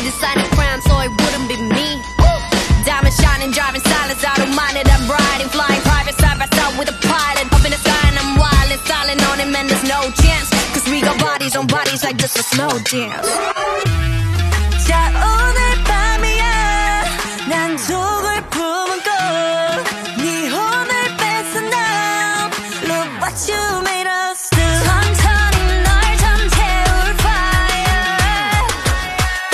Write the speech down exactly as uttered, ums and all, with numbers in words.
designing crime, so it wouldn't be me. Diamond shining, driving silence, I don't mind it. I'm riding, flying private side by side with a pilot. Up in the sky and I'm wild and styling on him, and there's no chance, cause we got bodies on bodies like just a slow dance.